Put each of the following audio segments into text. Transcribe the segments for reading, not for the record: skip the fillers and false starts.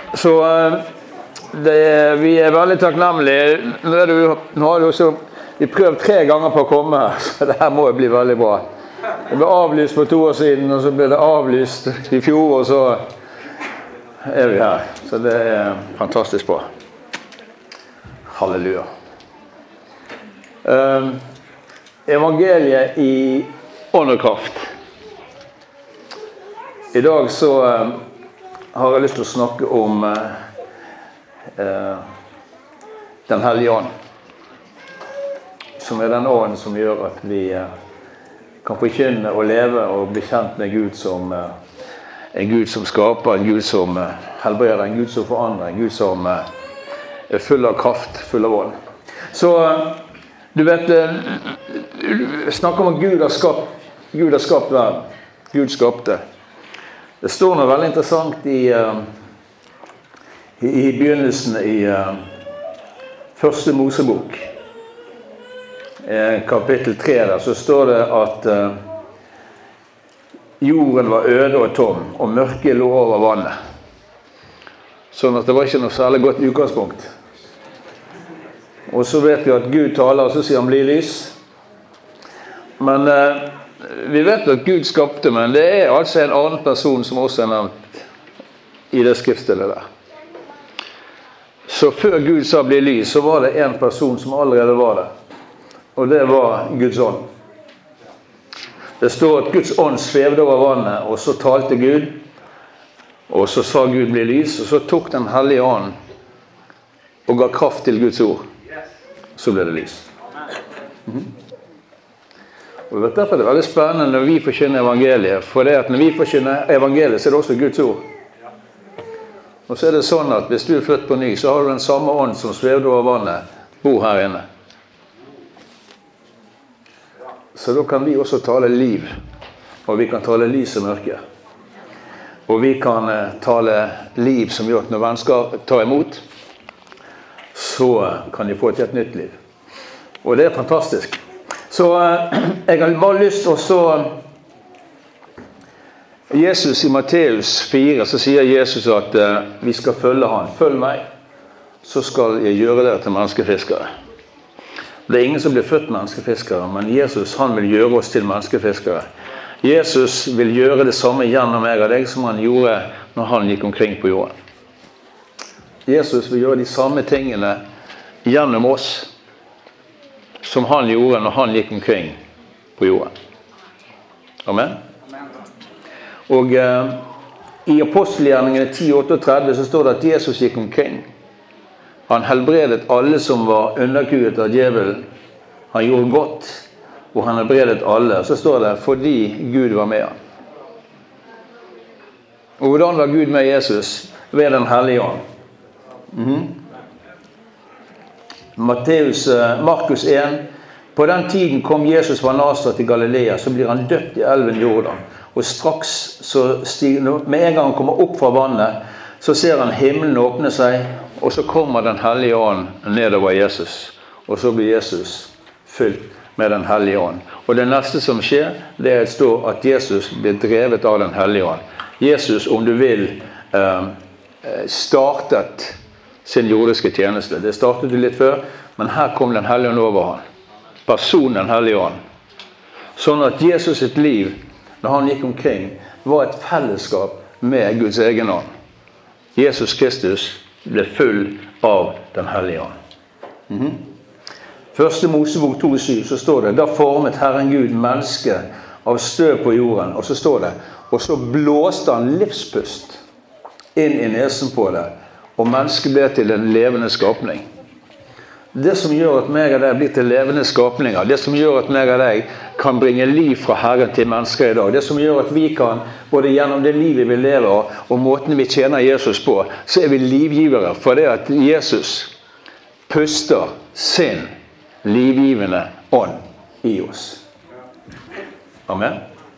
Så vi veldig takknemlige. Nå har du også vi prøvd 3 ganger på å komme her, så det her må jo bli veldig bra. Det ble avlyst for 2 år siden, og så ble det avlyst i fjor, og så vi her. Så det fantastisk bra. Halleluja. Evangeliet i ånd og kraft. I dag så har jeg lyst til å snakke om Den hellige ånd, som den ånd som gjør at vi kan forkynne og leve og bli kjent med Gud som en Gud som skaper, en Gud som helbreder, en Gud som forandrer, en Gud som full av kraft, full av ånd. Så du vet, snakker om at Gud har skapt verden. Gud skapte. Det står noe veldig interessant i begynnelsen i første Mosebok. Kapittel 3 der, så står det at jorden var øde og tom, og mørket lå over vannet. Sånn at det var ikke noe særlig godt utgangspunkt. Og så vet vi at Gud taler, og så sier han bli lys. Men vi vet at Gud skapte, men det altså en annen person som også nevnt i det skriftstedet der. Så før Gud sa bli lys, så var det en person som allerede var det. Og det var Guds ånd. Det står at Guds ånd svevde over vannet, og så talte Gud, og så sa Gud bli lys, og så tok den hellige ånd og ga kraft til Guds ord. Så ble det lys. Og derfor er det veldig spennende når vi forkynner evangeliet, for det at når vi forkynner evangeliet, så er det også Guds ord. Og så er det sånn at hvis du er født på ny, så har du den samme ånd som svevde over vannet, bor her inne. Så da kan vi også tale liv, og vi kan tale lys og mørke. Og vi kan tale liv som gjør at når mennesker tar imot, så kan de få et helt nytt liv. Og det er fantastisk. Så jeg har bare lyst til å så Jesus i Matteus 4, så sier Jesus at vi skal følge han. Følg meg, så skal jeg gjøre dere til menneskefiskere. Det er ingen som blir født menneskefiskere, men Jesus han vil gjøre oss til menneskefiskere. Jesus vil gjøre det samme gjennom meg og deg som han gjorde når han gikk omkring på jorden. Jesus vil gjøre de samme tingene gjennom oss som han gjorde når han gikk omkring på jorden. Amen. Og i apostelgjerningene 10:38 så står det at Jesus gikk omkring. Han helbredet alle som var underkuet av djevelen. Han gjorde godt, og han helbredet alle. Så står det fordi Gud var med han. Og hvordan var Gud med Jesus? Ved den hellige ånd. Markus 1. På den tiden kom Jesus fra Nasaret til Galilea, så blir han døpt i elven Jordan. Og straks, med en gang han kommer opp fra vannet, så ser han himmelen åpne seg, og så kommer den hellige ånd nedover Jesus. Og så blir Jesus fylt med den hellige ånd. Og det neste som skjer, det er at Jesus blir drevet av den hellige ånd. Jesus, om du vil, startet sin jordiske tjeneste. Det startet litt før, men her kom den hellige ånd over han. Personen den hellige ånd. Sånn at Jesus sitt liv, når han gikk omkring, var et fellesskap med Guds egen ånd. Jesus Kristus ble full av den hellige ånd. Første Mosebok 2:7 så står det, da formet Herren Gud mennesket av støv på jorden, og så står det, og så blåste han livspust inn i nesen på det, og mennesket ble til en levende skapning. Det som gjør at meg og deg blir til levende skapninger, det som gjør at meg og deg kan bringe liv fra Herren til mennesker i dag, det som gjør at vi kan, både gjennom det livet vi lever og måten vi tjener Jesus på, så er vi livgivere, for det at Jesus puster sin livgivende ånd i oss. Amen.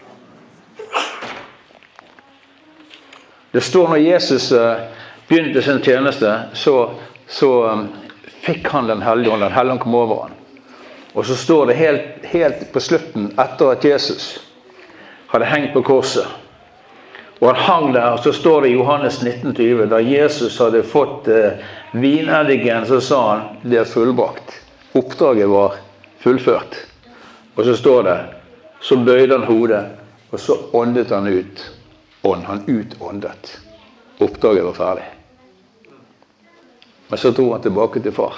Det står når Jesus begynte sin tjeneste, så fikk han den hellige ånd kom over han. Og så står det helt på slutten, etter at Jesus hadde hengt på korset, Og han hang der, og så står det i Johannes 19:20, da Jesus hadde fått vineddiken, så sa han, det er fullbrakt. Oppdraget var fullført. Og så står det, så bøyde han hodet, og så åndet han ut. Han utåndet. Oppdraget var ferdig. Men så dro han tilbake til far.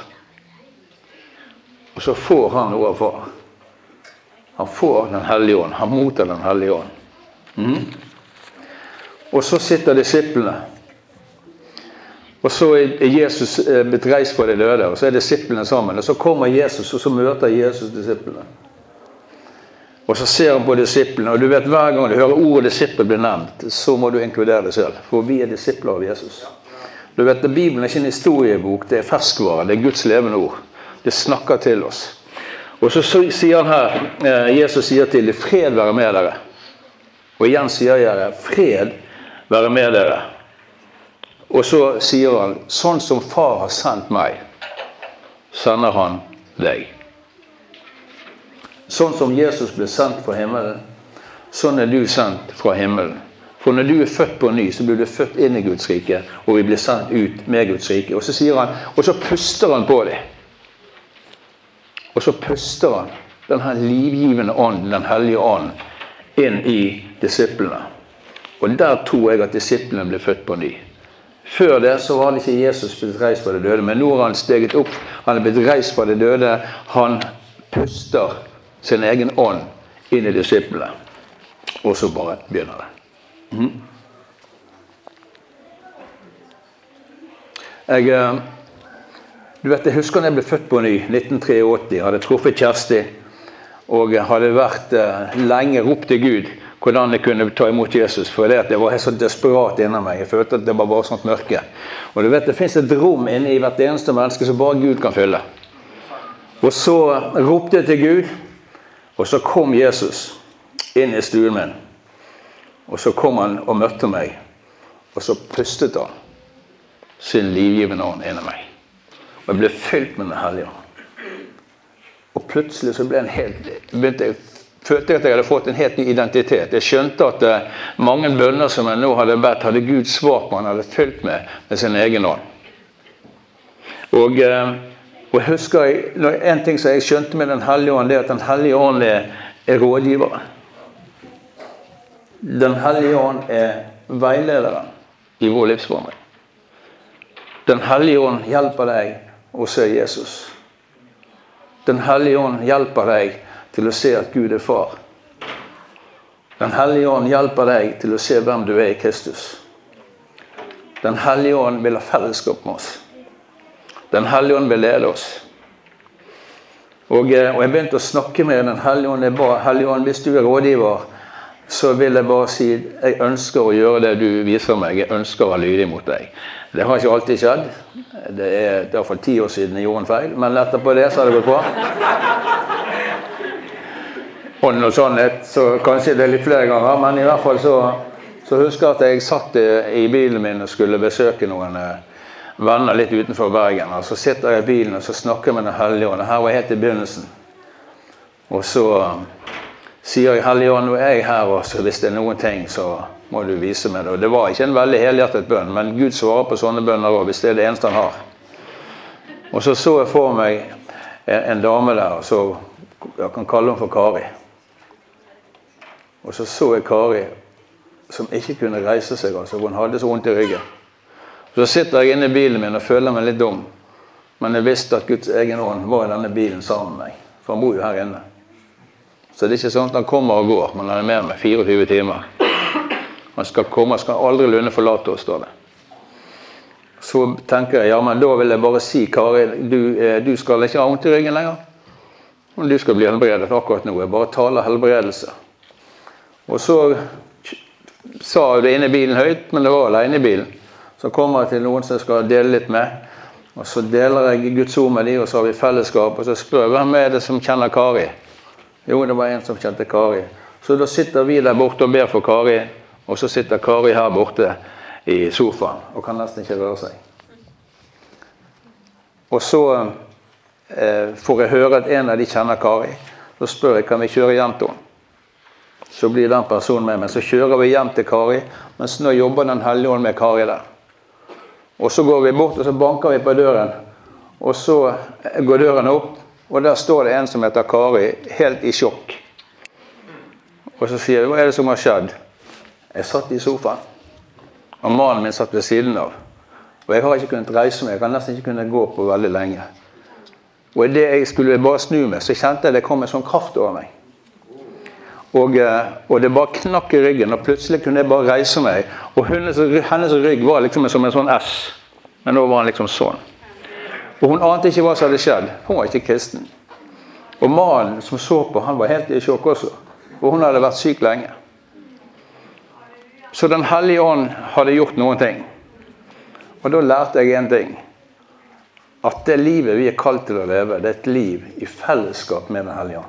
Og så får han noe av far. Han får den hellige ånd. Han mottar den hellige ånd. Og så sitter disiplene. Og så er Jesus blitt reist fra de døde, og så er disiplene sammen. Og så kommer Jesus, og så møter Jesus disiplene. Og så ser han på disiplene, og du vet hver gang du hører ordet disippel bli nevnt, så må du inkludere det selv, for vi er disipler av Jesus. Du vet, Bibelen er ikke en historiebok, det er ferskvare, det er Guds levende ord. Det snakker til oss. Og så sier han her, Jesus sier til dem, fred være med dere. Og igjen sier jeg, fred være med dere. Og så sier han, sånn som far har sendt meg, sender han deg. Sånn som Jesus ble sendt fra himmelen, sånn er du sendt fra himmelen. For når du er født på ny, så blir du født inn i Guds rike, og vi blir sendt ut med Guds rike. Og så sier han, og så puster han på dem. Og så puster han denne livgivende ånden, den hellige ånden, inn i disiplene. Og der tror jeg at disiplene ble født på ny. Før det så var det ikke Jesus blitt reist fra det døde, men nå har han steget opp, han er blitt reist fra det døde, han puster sin egen ånd inn i disiplene. Og så bare begynner det. Jeg husker da jeg ble født på ny, 1983, hadde truffet Kjersti, og hadde vært lenge ropt til Gud hvordan jeg kunne ta imot Jesus, for det var helt så desperat innan meg. Jeg følte at det var bare sånt mørke. Og du vet, det finnes et rom inne i hvert eneste menneske som bare Gud kan fylle. Og så ropte jeg til Gud, og så kom Jesus inn i stuen min. Og så kom han og møtte meg, og så pustet han sin livgivende ånd inn i meg. Og jeg ble fylt med den hellige ånd. Og plutselig så ble følte jeg at jeg hadde fått en helt ny identitet. Jeg skjønte at mange bønner som jeg nå hadde bedt, hadde Gud svart på, han hadde fylt med sin egen ånd. Og jeg husker, en ting som jeg skjønte med den hellige ånd, det er at den hellige ånd er rådgiveren. Den hellige ånd er veilederen i vår livsforming. Den hellige ånd hjelper deg å se Jesus. Den hellige ånd hjelper deg til å se at Gud er far. Den hellige ånd hjelper deg til å se hvem du er i Kristus. Den hellige ånd vil ha fellesskap med oss. Den hellige ånd vil lede oss. Og jeg begynte å snakke med den hellige ånd. Jeg ba, hellige ånd, hvis du er rådgiver, så vil jeg bare si, jeg ønsker å gjøre det du viser meg. Jeg ønsker å være lydig mot deg. Det har ikke alltid skjedd. Det er i hvert fall 10 år siden jeg gjorde en feil, men etterpå det så har det gått bra. Og noe sånt, så kanskje det er litt flere ganger, men i hvert fall så husker jeg at jeg satt i bilen min og skulle besøke noen venner litt utenfor Bergen. Og så sitter jeg i bilen og så snakker jeg med den hellige ånd. Her var helt i begynnelsen. Og så sier jeg, hellige ånd, nå er jeg her også, hvis det er noen ting, så må du vise meg det. Og det var ikke en veldig helhjertet bønn, men Gud svarer på sånne bønner også, hvis det er det eneste han har. Og så jeg for meg en dame der, så jeg kan kalle henne for Kari. Og så jeg Kari, som ikke kunne reise seg, altså, hun hadde så vondt i ryggen. Så sitter jeg inne i bilen min og føler meg litt dum, men jeg visste at Guds egen ånd var i denne bilen sammen med meg, for han bor jo her inne. Så det er ikke sånn at han kommer og går, men han er med meg 24 timer. Han skal komme, skal aldri lunde forlate oss, står det. Så tenker jeg, ja, men da vil jeg bare si, Kari, du skal ikke ha vondt i ryggen lenger. Du skal bli helbredet akkurat nå, jeg bare taler helbredelse. Og så sa jeg det inne i bilen høyt, men det var alene i bilen. Så kommer jeg til noen som jeg skal dele litt med, og så deler jeg Guds ord med de, og så har vi fellesskap, og så spør jeg, hvem er det som kjenner Kari? Jo, det var en som kjente Kari. Så da sitter vi der borte og ber for Kari, og så sitter Kari her borte i sofaen, og kan nesten ikke røre seg. Og så får jeg høre at en av de kjenner Kari. Så spør jeg, kan vi kjøre hjem til henne? så blir den personen med. Men så kjører vi hjem til Kari, mens nå jobber den hellige ånd med Kari der. Og så går vi bort, og så banker vi på døren. Og så går døren opp, og der står det en som heter Kari, helt i sjokk. Og så sier vi, hva er det som har skjedd? Jeg satt i sofaen, og mannen min satt ved siden av. Og jeg har ikke kunnet reise meg, jeg har nesten ikke kunnet gå på veldig lenge. Og i det jeg skulle bare snu meg, så kjente jeg det kom en sånn kraft over meg. Og det bare knakk i ryggen, og plutselig kunne jeg bare reise meg. Og hennes rygg var liksom som en sånn S, men nå var han liksom sånn. Og hun ante ikke hva som hadde skjedd. Hun var ikke kristen. Og mannen som så på, han var helt i sjokk også. Og hun hadde vært syk lenge. Så den hellige ånd hadde gjort noen ting. Og da lærte jeg en ting. At det livet vi er kalt til å leve, det er et liv i fellesskap med den hellige ånd.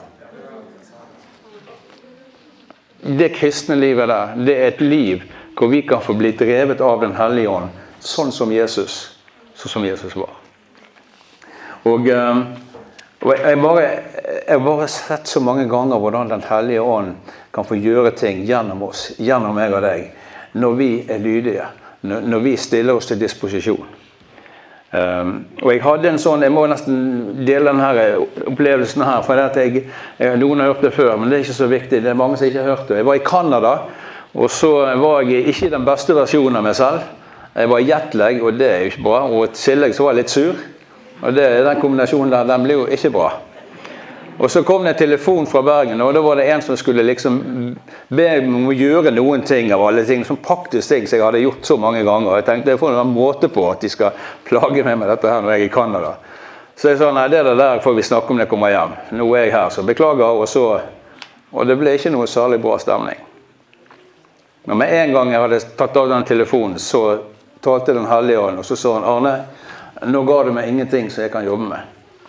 Det kristne livet der, det er et liv hvor vi kan få bli drevet av den hellige ånd, sånn som Jesus var. Og jeg bare sett så mange ganger hvordan den hellige ånd kan få gjøre ting gjennom oss, gjennom meg og deg, når vi er lydige, når vi stiller oss til disposisjon. Og jeg hadde en sånn, jeg må nesten dele denne opplevelsen her, for noen har hørt det før, men det er ikke så viktig, det er mange som ikke har hørt det. Jeg var i Kanada, og så var jeg ikke i den beste versjonen av meg selv. Jeg var i jetlag, og det er jo ikke bra, og i tillegg så var jeg litt sur. Og den kombinasjonen der, den ble jo ikke bra. Og så kom det en telefon fra Bergen, og da var det en som skulle liksom be om å gjøre noen ting av alle ting, som praktisk ting som jeg hadde gjort så mange ganger. Og jeg tenkte, jeg får en måte på at de skal plage meg med dette her når jeg er i Kanada. Så jeg sa, nei, det der får vi snakke om når jeg kommer hjem. Nå er jeg her, så beklager, og det ble ikke noe særlig bra stemning. Men med en gang jeg hadde tatt av den telefonen, så talte den hellige ånd, og så sa han, Arne, nå ga du meg ingenting som jeg kan jobbe med.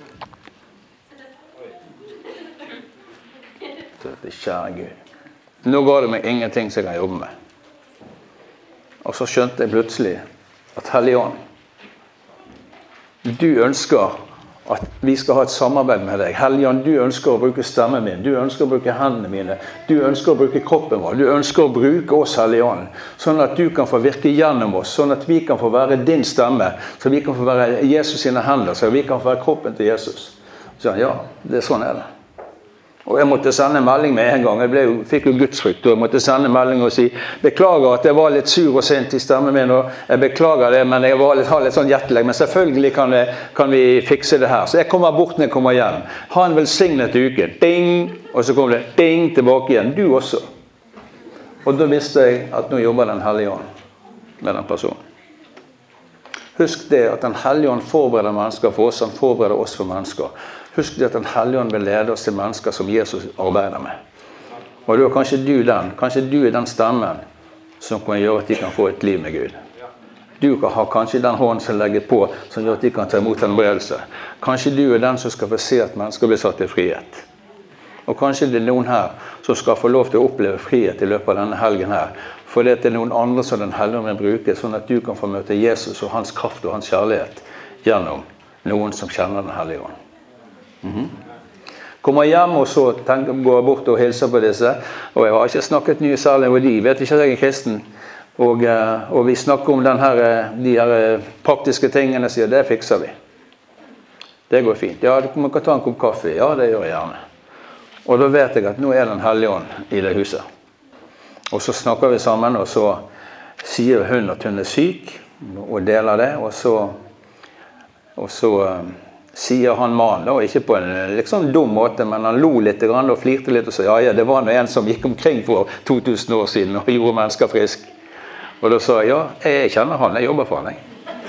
Kjære Gud. Nå ga du meg ingenting som jeg kan jobbe med. Og så skjønte jeg plutselig at Hellige Ånd, du ønsker at vi skal ha et samarbeid med deg. Hellige Ånd, du ønsker å bruke stemmen min, du ønsker å bruke hendene mine, du ønsker å bruke kroppen vår, du ønsker å bruke oss, Hellige Ånd, sånn at du kan få virke gjennom oss, sånn at vi kan få være din stemme, så vi kan få være Jesus sine hender, så vi kan få være kroppen til Jesus. Så ja, det er sånn er det. Og jeg måtte sende en melding med en gang. Jeg fikk jo gudsfrykt, og jeg måtte sende en melding og si, beklager at jeg var litt sur og sint i stemmen min, og jeg beklager det, men jeg har litt sånn hjertelegg, men selvfølgelig kan vi fikse det her. Så jeg kommer bort når jeg kommer hjem. Ha en velsignet uke. Ding! Og så kommer det ding tilbake igjen. Du også. Og da visste jeg at nå jobber den hellige ånd med den personen. Husk det at den hellige ånd forbereder mennesker for oss, han forbereder oss for mennesker. Husk det at den hellige ånd vil lede oss til mennesker som Jesus arbeider med. Og da kanskje du er den stemmen som kan gjøre at de kan få et liv med Gud. Du kan ha kanskje den hånden som legger på, som gjør at de kan ta imot en helbredelse. Kanskje du er den som skal få se at mennesker blir satt i frihet. Og kanskje det er noen her som skal få lov til å oppleve frihet i løpet av denne helgen her. For det er noen andre som den hellige ånd vil bruke, sånn at du kan få møte Jesus og hans kraft og hans kjærlighet gjennom noen som kjenner den hellige ånd. Kommer hjem og så går bort og hilser på disse, og jeg har ikke snakket mye særlig med de, vet ikke at jeg er kristen, og vi snakker om de her praktiske tingene, sier det fikser vi. Det går fint. Ja, du kan ta en kopp kaffe. Ja, det gjør jeg gjerne. Og da vet jeg at nå er den hellige ånd i det huset. Og så snakker vi sammen, og så sier hun at hun er syk, og deler det, og så sier han mannen, og ikke på en liksom dum måte, men han lo litt og flirte litt og sa, ja, det var en som gikk omkring for 2000 år siden og gjorde mennesker frisk. Og da sa jeg, ja, jeg kjenner han, jeg jobber for han, jeg.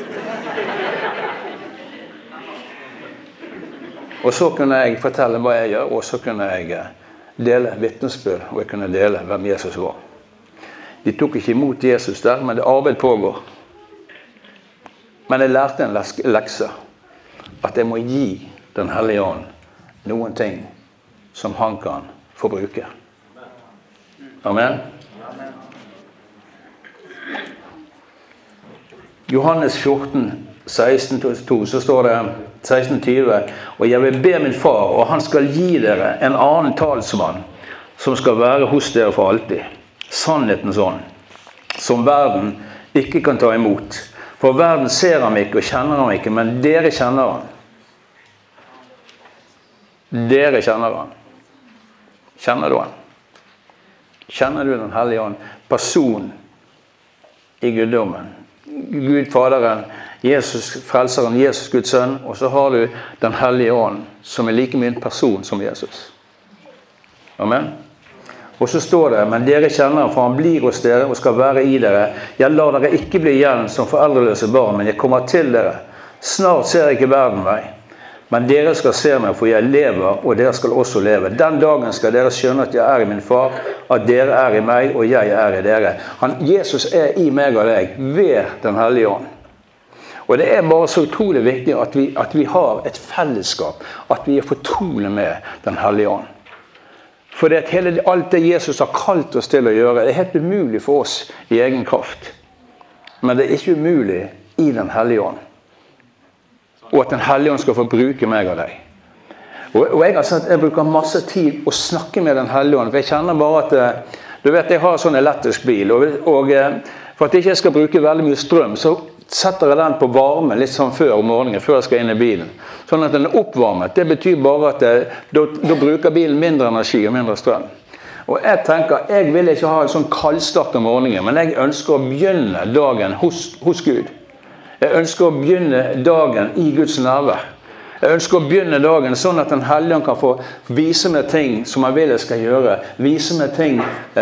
Og så kunne jeg fortelle hva jeg gjør, og så kunne jeg dele vitnesbyrd, og jeg kunne dele hvem Jesus var. De tok ikke imot Jesus der, men det arbeid pågår. Men jeg lærte en lekse, at jeg må gi den hellige ånd noen ting som han kan få bruke. Amen. Johannes 14, 16-2, så står det 16-20, og jeg vil be min far, og han skal gi dere en annen talsmann, som skal være hos dere for alltid. Sannhetens ånd, som verden ikke kan ta imot. For verden ser ham ikke og kjenner ham ikke, men dere kjenner ham. Dere kjenner ham. Kjenner du han? Kjenner du den hellige ånd? Person i guddommen. Gud Faderen, Jesus Frelseren, Jesus Guds sønn, og så har du den hellige ånd, som like mye en person som Jesus. Amen. Og så står det, men dere kjenner ham, for han blir hos dere og skal være i dere. Jeg lar dere ikke bli igjen som foreldreløse barn, men jeg kommer til dere. Snart ser ikke verden meg, men dere skal se meg, for jeg lever, og dere skal også leve. Den dagen skal dere skjønne at jeg i min far, at dere i meg, og jeg i dere. Jesus i meg og deg, ved den hellige ånd. Og det bare så utrolig viktig at vi har et fellesskap, at vi fortrolige med den hellige ånd. For alt det Jesus har kalt oss til å gjøre, det helt umulig for oss i egen kraft. Men det ikke umulig i den hellige ånd. Og at den hellige ånd skal få bruke meg og deg. Og jeg har sagt at jeg bruker masse tid å snakke med den hellige ånd, for jeg kjenner bare at, du vet, jeg har sånn elektrisk bil, og for at jeg ikke skal bruke veldig mye strøm, så setter jeg den på varme litt sånn før om morgenen, før jeg skal inn i bilen. Sånn at den oppvarmet. Det betyr bare at da bruker bilen mindre energi og mindre strøm. Og jeg tenker, jeg vil ikke ha en sånn kaldstart om morgenen, men jeg ønsker å begynne dagen hos Gud. Jeg ønsker å begynne dagen i Guds nærvær. Jeg ønsker å begynne dagen sånn at den hellige ånd kan få vise meg ting som jeg vil jeg skal gjøre. Vise meg ting,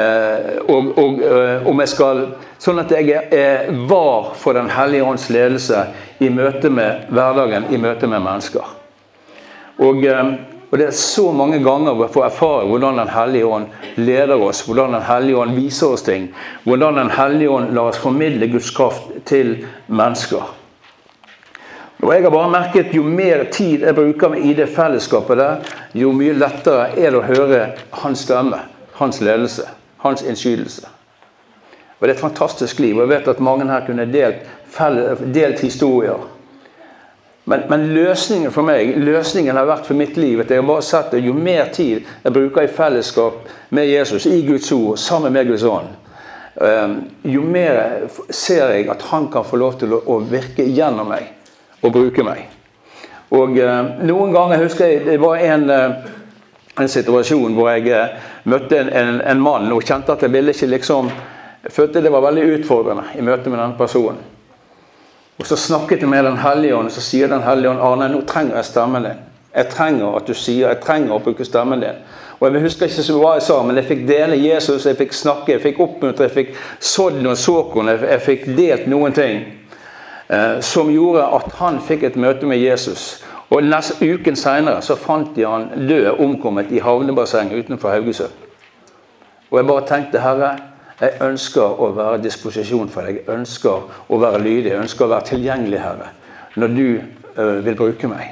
om jeg skal, sånn at jeg var for den hellige ånds ledelse i møte med hverdagen, i møte med mennesker. Og det så mange ganger vi får erfare hvordan den hellige ånd leder oss, hvordan den hellige ånd viser oss ting, hvordan den hellige ånd lar oss formidle Guds kraft til mennesker. Og jeg har bare merket, jo mer tid jeg bruker i det fellesskapet der, jo mye lettere det å høre hans stemme, hans ledelse, hans innskytelse. Og det et fantastisk liv, og jeg vet at mange her kunne delt historier. Men løsningen for meg, løsningen har vært for mitt liv, at jeg har bare sett at jo mer tid jeg bruker i fellesskap med Jesus, i Guds ord, sammen med Guds ånd, jo mer ser jeg at han kan få lov til å virke gjennom meg og bruke meg. Og noen ganger husker jeg, det var en situasjon hvor jeg møtte en mann og kjente at jeg ville ikke liksom, jeg følte det var veldig utfordrende i møte med den personen. Og så snakket jeg med den hellige ånd, og så sier den hellige ånd, Arne, nå trenger jeg stemmen din. Jeg trenger at du sier, jeg trenger å bruke stemmen din. Og jeg husker ikke så hva jeg sa, men jeg fikk dele Jesus, jeg fikk snakke, jeg fikk oppmuntre, jeg fikk sådd noen såkorn, jeg fikk delt noen ting. Som gjorde at han fikk et møte med Jesus. Og uken senere så fant de han død, omkommet i havnebasseng utenfor Haugesund. Og jeg bare tenkte, Herre, jeg ønsker å være i disposisjon for deg. Jeg ønsker å være lydig, jeg ønsker å være tilgjengelig, Herre, når du vil bruke meg.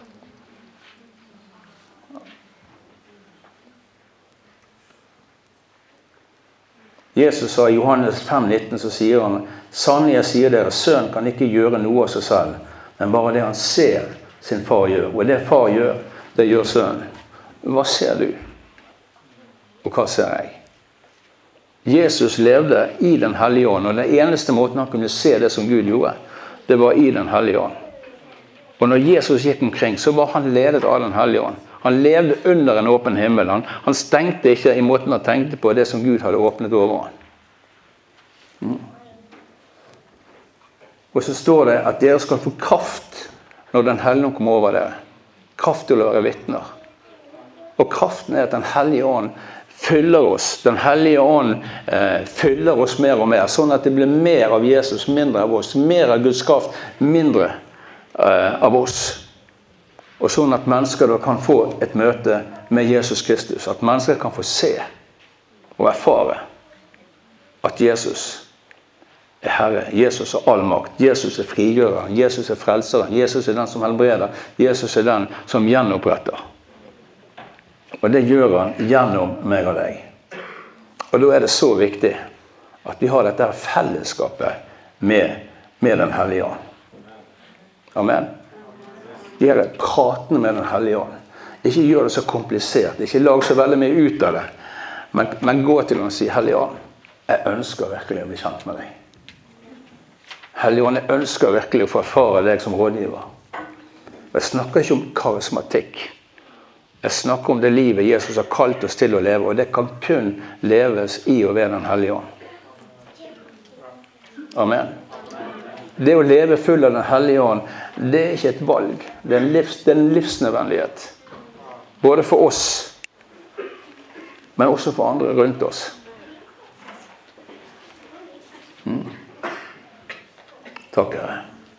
Jesus sa i Johannes 5,19, så sier han, sannelig jeg sier dere, sønn kan ikke gjøre noe av seg selv, men bare det han ser sin far gjør. Og det far gjør, det gjør sønnen. Hva ser du? Og hva ser jeg? Jesus levde i den hellige ånd, og den eneste måten han kunne se det som Gud gjorde, det var i den hellige ånd. Og når Jesus gikk omkring, så var han ledet av den hellige ånd. Han levde under en åpen himmel. Han stengte ikke i måten han tenkte på det som Gud hadde åpnet over han. Og så står det at dere skal få kraft når den hellige ånd kommer over dere. Kraft til å være vitner. Og kraften at den hellige ånd fyller oss. Den hellige ånd fyller oss mer og mer, sånn at det blir mer av Jesus, mindre av oss. Mer av Guds kraft, mindre av oss. Og sånn at mennesker da kan få et møte med Jesus Kristus. At mennesker kan få se og erfare at Jesus Herre, Jesus all makt, Jesus frigjøreren, Jesus frelseren, Jesus den som helbreder, Jesus den som gjenoppretter. Og det gjør han gjennom meg og deg. Og da det så viktig at vi har dette fellesskapet med den hellige ånd. Amen. De pratene med den hellige ånd. Ikke gjør det så komplisert, ikke lag så veldig mye ut av det. Men gå til henne og si, Hellige Ånd, jeg ønsker virkelig å bli kjent med deg. Hellige Ånd, jeg ønsker virkelig å få erfare deg som rådgiver. Jeg snakker ikke om karismatikk. Jeg snakker om det livet Jesus har kalt oss til å leve, og det kan kun leves i og ved den Hellige Ånd. Amen. Det å leve full av den Hellige Ånd, det er ikke et valg. Det er en livsnødvendighet. Både for oss, men også for andre rundt oss. Takk, Herre.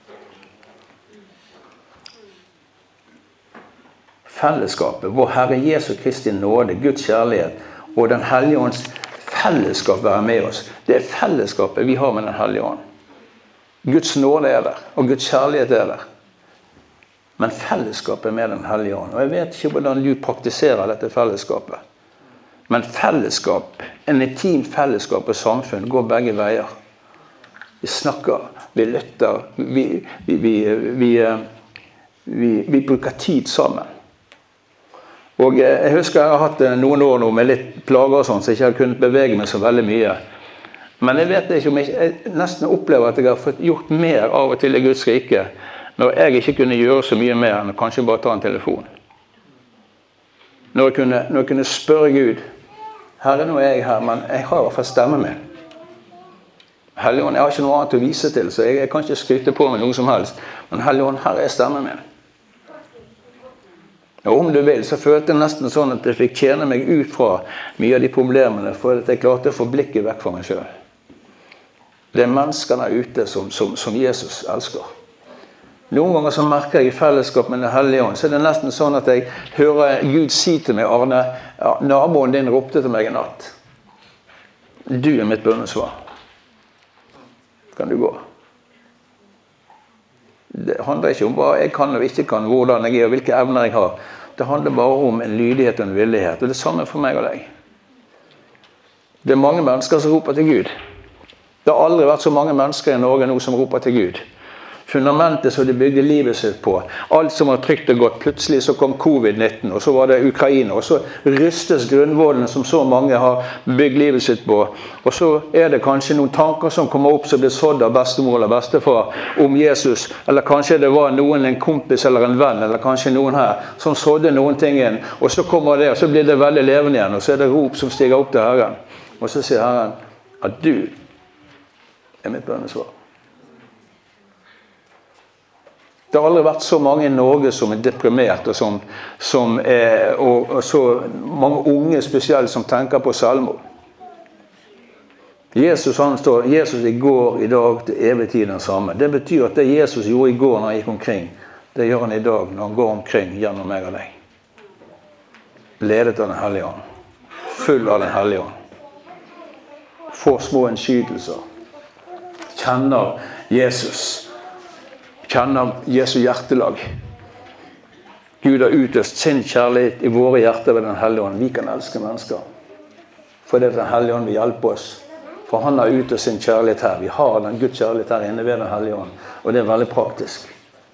Fellesskapet, vår Herre Jesu Kristi nåde, Guds kjærlighet og den Hellige Ånds fellesskap være med oss. Det er fellesskapet vi har med den Hellige Ånd. Guds nåde er der, og Guds kjærlighet er der. Men fellesskapet med den Hellige Ånd. Og jeg vet ikke hvordan du praktiserer dette fellesskapet. Men fellesskap, en intim fellesskap og samfunn går begge veier. Vi snakker, vi lytter, vi bruker tid sammen. Og jeg husker jeg har hatt noen år nå med litt plager og sånn, så jeg ikke har kunnet bevege meg så veldig mye. Men jeg vet ikke om jeg nesten opplever at jeg har fått gjort mer av og til i Guds rike, når jeg ikke kunne gjøre så mye mer enn å kanskje bare ta en telefon. Når jeg kunne spørre Gud, Herre, nå er jeg her, men jeg har i hvert fall stemmen min. Hellige Ånd, jeg har ikke noe annet å vise til, så jeg kan ikke skryte på meg noe som helst. Men Hellige Ånd, her er stemmen min. Og om du vil, så følte jeg nesten sånn at jeg fikk tjene meg ut fra mye av de problemene, for at jeg klarte å få blikket vekk fra meg selv. Det er menneskene ute som Jesus elsker. Noen ganger så merker jeg i fellesskap med den Hellige Ånd, så er det nesten sånn at jeg hører Gud si til meg, Arne, ja, naboen din ropte til meg i natt. Du er mitt bønnesvar. Kan du gå? Det handler ikke om hva jeg kan og ikke kan, hvordan jeg er og hvilke evner jeg har. Det handler bare om en lydighet og en villighet, og det er samme for meg og deg. Det er mange mennesker som roper til Gud. Det har aldri vært så mange mennesker i Norge nå som roper til Gud. Fundamentet som de bygde livet sitt på. Alt som var trygt og godt. Plutselig så kom covid-19, og så var det Ukraina. Og så rystes grunnvollene som så mange har bygd livet sitt på. Og så er det kanskje noen tanker som kommer opp som blir sådd av bestemor eller bestefar om Jesus. Eller kanskje det var noen, en kompis eller en venn, eller kanskje noen her, som sådde noen ting inn. Og så kommer det, og så blir det veldig levende igjen. Og så er det rop som stiger opp til Herren. Og så sier Herren at du er mitt bønnesvar. Det har aldri vært så mange i Norge som er deprimert, og så mange unge spesielt som tenker på selvmord. Jesus han står, Jesus i går, i dag, til evig tid den samme. Det betyr at det Jesus gjorde i går når han gikk omkring, det gjør han i dag når han går omkring gjennom meg og deg. Ledet av den Hellige Ånd. Full av den Hellige Ånd. Får små innskytelser. Kjenner Jesus. Kjenner Jesu hjertelag. Gud har utøst sin kjærlighet i våre hjerter ved den Hellige Ånd. Vi kan elske mennesker. For det er den Hellige Ånd vil hjelpe oss. For han har utøst sin kjærlighet her. Vi har den Guds kjærlighet her inne ved den Hellige Ånd. Og det er veldig praktisk.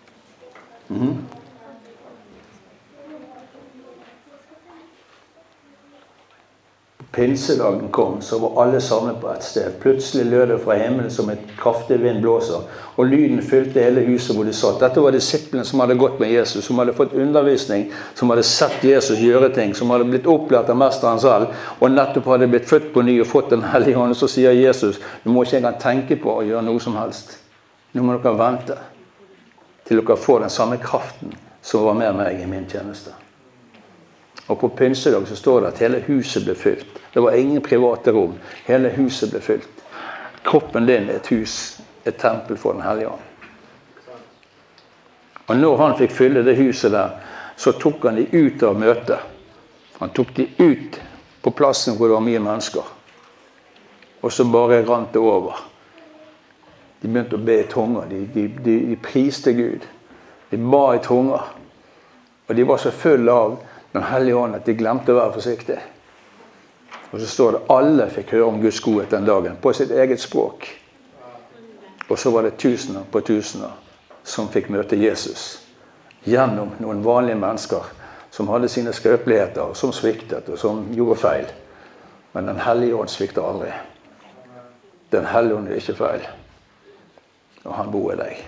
Pinsedagen kom, så var alle samlet på et sted. Plutselig lød det fra himmelen som et kraftig vind blåser, og lyden fylte hele huset hvor de satt. Dette var disiplene som hadde gått med Jesus, som hadde fått undervisning, som hadde sett Jesus gjøre ting, som hadde blitt opplært av mesteren selv, og nettopp hadde blitt født på ny og fått den Hellige Ånd. Så sier Jesus, du må ikke engang tenke på å gjøre noe som helst. Nå må dere vente til dere får den samme kraften som var med meg i min tjeneste. Og på pinsedag så står det at hele huset ble fylt. Det var ingen private rom. Hele huset ble fylt. Kroppen din er et hus, et tempel for den Hellige Ånd. Og når han fikk fylle det huset der, så tok han de ut av møtet. Han tok de ut på plassen hvor det var mye mennesker. Og så bare rant det over. De begynte å be i tunger. De priste Gud. De ba i tunger. Og de var så fulle av den Hellige Ånd at de glemte å være forsiktige. Og så står det alle fikk høre om Guds godhet den dagen på sitt eget språk. Og så var det tusener på tusener som fikk møte Jesus gjennom noen vanlige mennesker som hadde sine skrøpeligheter, og som sviktet og som gjorde feil. Men den hellige ånd svikter aldri. Den hellige ånd er ikke feil. Og han bor i deg.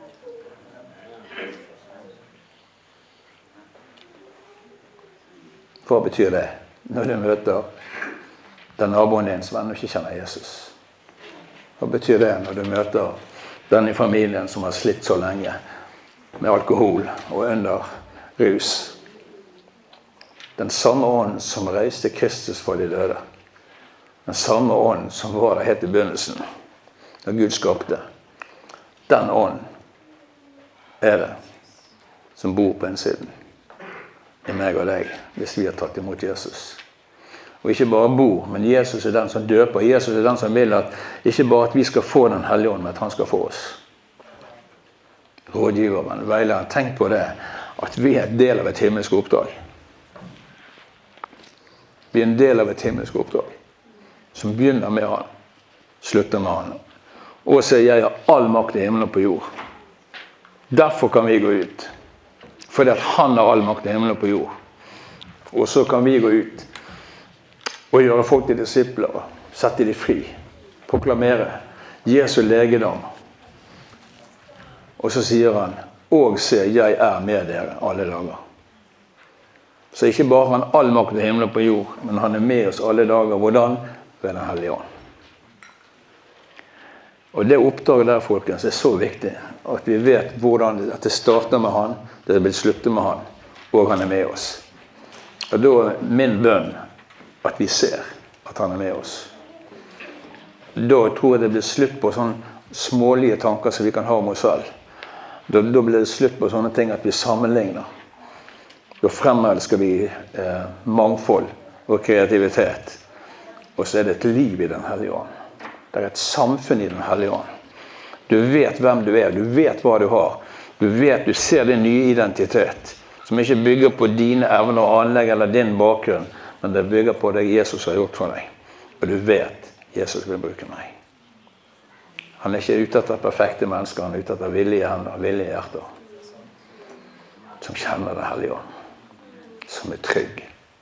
Hva betyr det? Når du møter den naboen din som ennå ikke kjenner Jesus. Hva betyr det når du møter den i familien som har slitt så lenge med alkohol og under rus? Den samme ånden som reiste Kristus for de døde. Den samme ånden som var der helt i begynnelsen, da Gud skapte. Den ånden er det som bor på innsiden i meg og deg, hvis vi har tatt imot Jesus. Og ikke bare bor, men Jesus er den som døper. Jesus er den som vil at ikke bare at vi skal få den hellige ånd, men at han skal få oss. Rådgiveren, veilederen, tenk på det, at vi er en del av et himmelsk oppdrag. Vi er en del av et himmelsk oppdrag, som begynner med han, slutter med han. Og sier jeg har all makt i himmelen og på jord. Derfor kan vi gå ut. Fordi at han har all makt i himmelen og på jord. Og så kan vi gå ut og gjøre folk til disipler, sette de fri, proklamere Jesu legedom. Og så sier han, og se, jeg er med dere alle dager. Så ikke bare har han all makt i himmelen og på jord, men han er med oss alle dager. Hvordan? Ved den hellige ånd. Og det oppdraget der, folkens, er så viktig, at vi vet hvordan at det starter med han, det vil slutte med han, og han er med oss. Og da er min bønn at vi ser at han er med oss. Da tror jeg det blir slutt på sånne smålige tanker som vi kan ha om oss selv. Da blir det slutt på sånne ting at vi sammenligner. Da fremelsker vi mangfold og kreativitet. Og så er det et liv i den hellige ånd. Det er et samfunn i den hellige ånd. Du vet hvem du er, du vet hva du har. Du ser din nye identitet, som ikke bygger på dine evner og anlegg eller din bakgrunn, men det bygger på det Jesus har gjort for deg. Og du vet, Jesus vil bruke meg. Han er ikke ute etter perfekte mennesker, han er ute etter villige hender, villige hjerter. Som kjenner den hellige ånd. Som er trygg.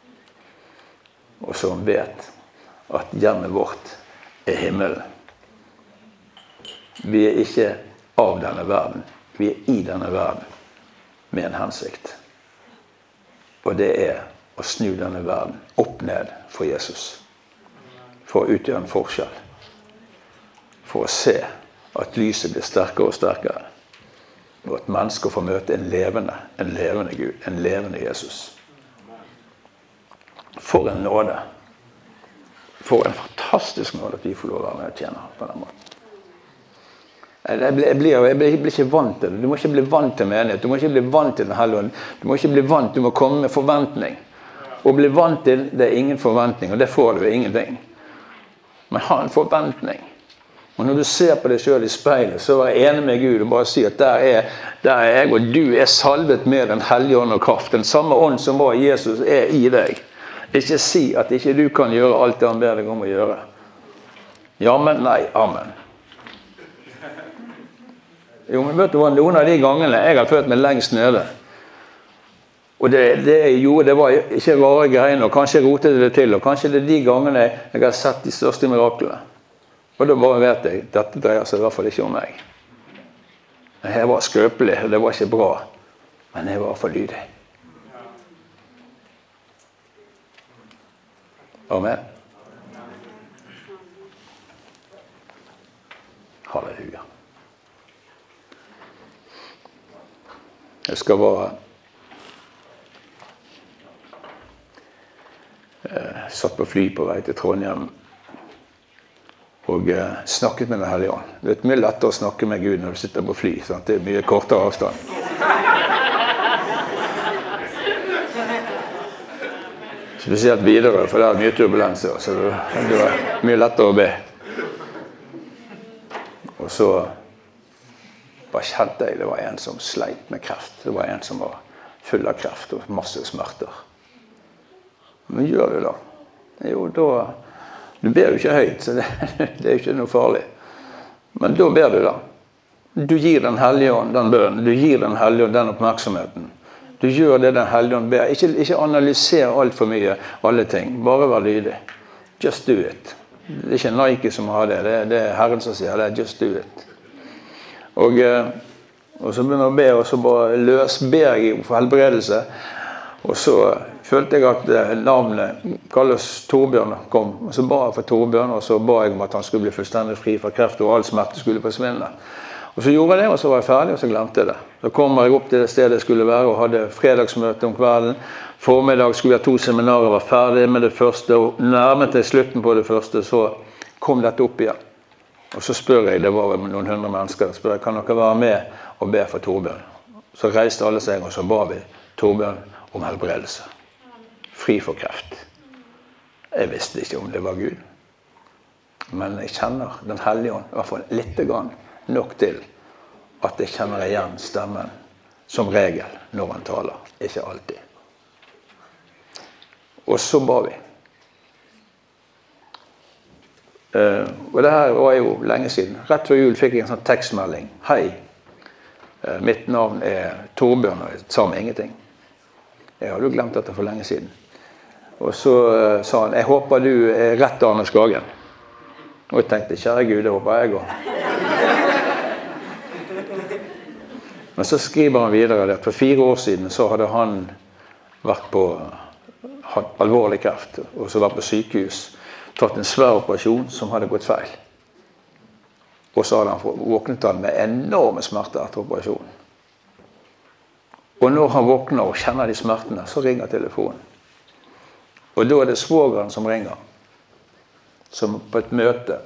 Og som vet at hjemmet vårt er himmelen. Vi er ikke av denne verden. Vi er i denne verden med en hensikt. Og det er å snu denne verden opp ned for Jesus. For å utgjøre en forskjell. For å se at lyset blir sterkere og sterkere. Og at mennesker får møte en levende Gud, en levende Jesus. For en nåde. For en fantastisk nåde at vi får lov å være med og tjene på den måten. Jeg blir ikke vant til det. Du må ikke bli vant til menighet. Du må ikke bli vant til den hellige ånd. Du må ikke bli vant, du må komme med forventning. Å bli vant til, det er ingen forventning, og det får du ingenting. Men ha en forventning. Og når du ser på deg selv i speilet, så er jeg enig med Gud og bare si at der er jeg, og du er salvet med den hellige ånd og kraft. Den samme ånd som var Jesus er i deg. Ikke si at ikke du kan gjøre alt det han ber deg om å gjøre. Ja, men nei, amen. Jo, men vet du hva, noen av de gangene jeg har følt meg lengst nede. Og det jeg gjorde, det var ikke rare greiene, og kanskje jeg rotet det til, og kanskje det er de gangene jeg har sett de største miraklene. Og da bare vet jeg, dette dreier seg i hvert fall ikke om meg. Jeg var skrøpelig, det var ikke bra, men jeg var for lydig. Amen. Halleluja. Jeg skal være satt på fly på vei til Trondheim og snakket med den hellige ånd. Det er mye lettere å snakke med Gud når du sitter på fly, sant? Det er mye kortere avstand. Spesielt videre, for det er mye turbulenser, så det er mye lettere å be. Og så bare kjente jeg, det var en som sleit med kreft. Det var en som var full av kreft og masse smerter. Men gjør du da? Jo, da... Du ber jo ikke høyt, så det er jo ikke noe farlig. Men da ber du da. Du gir den hellige ånd den bønnen. Du gir den hellige ånd den oppmerksomheten. Du gjør det den hellige ånd ber. Ikke analyser alt for mye, alle ting. Bare vær lydig. Just do it. Det er ikke Nike som har det. Det er Herren som sier det. Just do it. Og så begynner jeg å be, og så bare ber jeg for helbredelse. Og så følte jeg at navnet kalles Torbjørn kom. Og så ba jeg for Torbjørn, og så ba jeg om at han skulle bli fullstendig fri fra kreft, og all smerte skulle forsvinne. Og så gjorde jeg det, og så var jeg ferdig, og så glemte jeg det. Så kom jeg opp til det stedet jeg skulle være, og hadde fredagsmøte om kvelden. Formiddag skulle jeg ha 2 seminarer, var ferdig med det første, og nærmet til slutten på det første, så kom dette opp igjen. Og så spør jeg, det var noen 100 mennesker, spør jeg, kan dere være med og be for Torbjørn? Så reiste alle seg, og så ba vi Torbjørn om helbredelse. Fri for kreft. Jeg visste ikke om det var Gud. Men jeg kjenner den hellige ånd, i hvert fall litt grann, nok til at jeg kjenner igjen stemmen som regel når han taler. Ikke alltid. Og så ba vi. Og det her var jo lenge siden. Rett før jul fikk jeg en sånn tekstmelding. Hei, mitt navn er Torbjørn, og jeg sa meg ingenting. Jeg hadde jo glemt dette for lenge siden. Og så sa han, jeg håper du er rett Arne Skagen. Og jeg tenkte, kjære Gud, det håper jeg også. Men så skriver han videre at for 4 år siden så hadde han hatt alvorlig kreft, og så vært på sykehus, tatt en svær operasjon som hadde gått feil. Og så hadde han våknet han med enorme smerter etter operasjonen. Og når han våkner og kjenner de smertene, så ringer telefonen. Og da er det svogeren som ringer, som på et møte,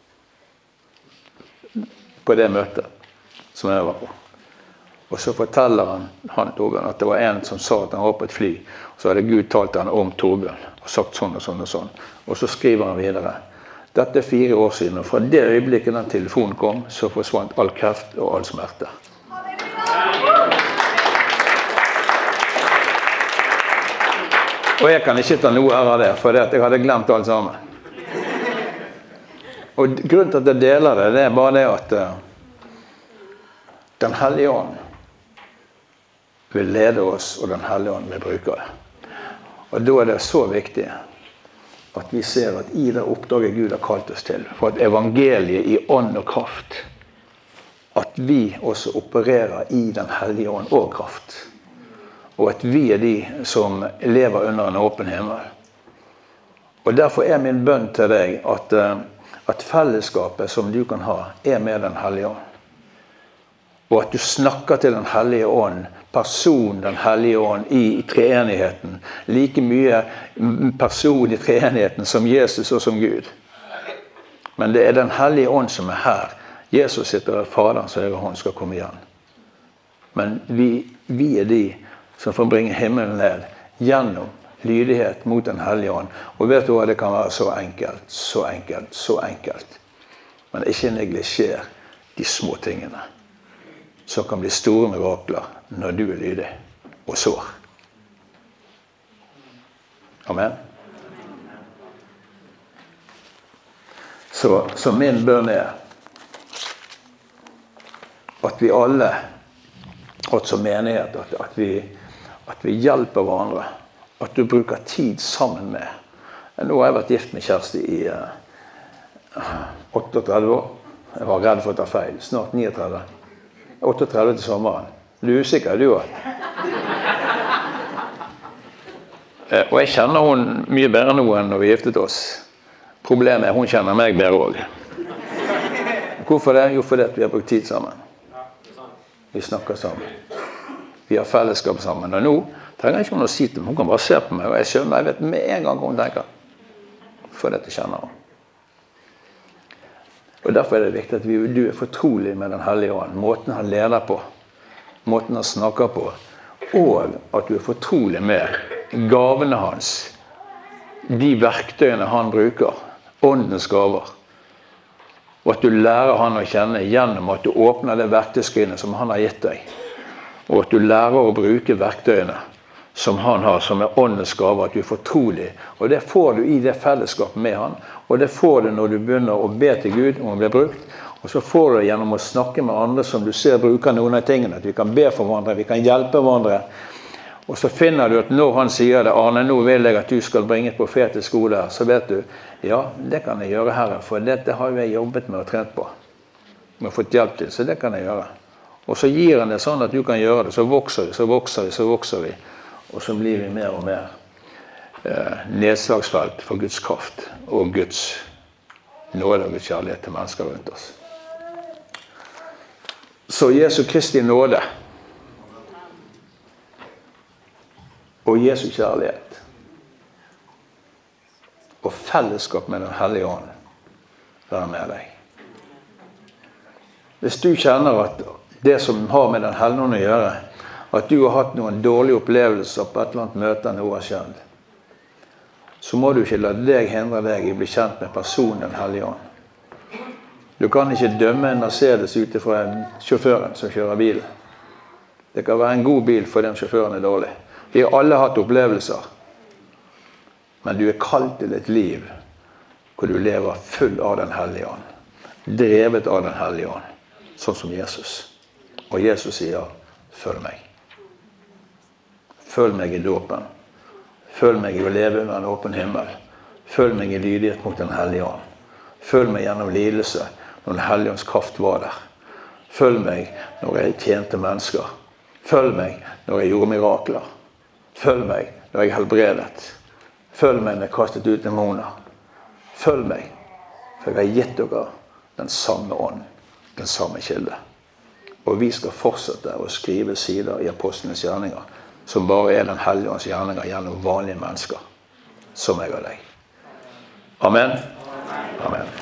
på det møtet som jeg var på. Og så forteller han Torbjørn at det var en som sa at han var på et fly, og så hadde Gud talt han om Torbjørn, og sagt sånn og sånn og sånn. Og så skriver han videre, dette er 4 år siden, og fra det øyeblikket den telefonen kom, så forsvant all kreft og all smerte. Og jeg kan ikke ta noe av det, for jeg hadde glemt alt sammen. Og grunnen til at jeg deler det, det er bare det at Den hellige ånd vil lede oss, og Den hellige ånd vil bruke det. Og da er det så viktig at vi ser at i det oppdraget Gud har kalt oss til, for at evangeliet i ånd og kraft, at vi også opererer i Den hellige ånd og kraft. Og at vi er de som lever under en åpen himmel. Og derfor er min bønn til deg at fellesskapet som du kan ha er med Den hellige ånd. Og at du snakker til Den hellige ånd, person Den hellige ånd i treenigheten. Like mye person i treenigheten som Jesus og som Gud. Men det er Den hellige ånd som er her. Jesus sitter i Faderens høyre hånd skal komme igjen. Men vi er de som får bringe himmelen ned gjennom lydighet mot Den hellige ånd. Og vet du hva, det kan være så enkelt, så enkelt, så enkelt. Men ikke neglisjer de små tingene, som kan bli store mirakler når du er lydig og sår. Amen. Så min bønn er at vi alle, at som menighet, at vi hjelper hverandre, at du bruker tid sammen med. Nå har jeg vært gift med Kjersti i 38 år. Jeg var redd for å ta feil. Snart 39. 38 til sommeren. Du er usikker, du også. Og jeg kjenner hun mye bedre nå enn når vi giftet oss. Problemet er hun kjenner meg bedre også. Hvorfor det? Jo, fordi vi har brukt tid sammen. Vi snakker sammen. Vi har fellesskap sammen. Og nå trenger jeg ikke hun å si til meg. Hun kan bare se på meg, og jeg skjønner, jeg vet med en gang hva hun tenker. For dette kjenner hun. Og derfor er det viktig at du er fortrolig med Den hellige ånd. Måten han leder på. Måten han snakker på. Og at du er fortrolig med gavene hans. De verktøyene han bruker. Åndens gaver. Og at du lærer han å kjenne gjennom at du åpner det verktøyskrinet som han har gitt deg. Og at du lærer å bruke verktøyene som han har, som er åndens gave, at du er fortrolig. Og det får du i det fellesskapet med han. Og det får du når du begynner å be til Gud om å bli brukt. Og så får du det gjennom å snakke med andre som du ser bruker noen av tingene. At vi kan be for hverandre, vi kan hjelpe hverandre. Og så finner du at når han sier det, Arne, nå vil jeg at du skal bringe et profetisk ord der, så vet du, ja, det kan jeg gjøre, Herre, for dette har jeg jobbet med og trent på. Jeg har fått hjelp til, så det kan jeg gjøre. Og så gir han det sånn at du kan gjøre det, så vokser vi, så vokser vi, så vokser vi. Og så blir vi mer og mer nedslagsfelt for Guds kraft og Guds nåde og Guds kjærlighet til mennesker rundt oss. Så Jesu Kristi nåde og Jesu kjærlighet og fellesskap med den hellige ånd være med deg. Hvis du kjenner at det som har med den hellige ånd å gjøre, at du har hatt noen dårlige opplevelser på et eller annet møte noe har skjedd, så må du ikke la deg hindre deg i å bli kjent med personen den hellige ånd. Du kan ikke dømme en Mercedes ut fra sjåføren som kjører bilen. Det kan være en god bil for den sjåføren er dårlig. Vi har alle hatt opplevelser. Men du er kalt til et liv hvor du lever full av den hellige ånd. Drevet av den hellige ånd. Sånn som Jesus. Og Jesus sier, følg meg. Følg meg i dåpen. Følg meg i å leve under en åpen himmel. Følg meg i lydighet mot den hellige ånd. Følg meg gjennom lidelse når den hellige ånds kraft var der. Følg meg når jeg tjente mennesker. Følg meg når jeg gjorde mirakler. Følg meg når jeg helbredet. Følg meg når jeg kastet ut demoner. Følg meg, for jeg har gitt dere den samme ånd, den samme kilde. Og vi skal fortsette å skrive sider i apostlenes gjerninger, som bare er den hellige ånds gjerninger gjennom vanlige mennesker, som jeg og deg. Amen. Amen.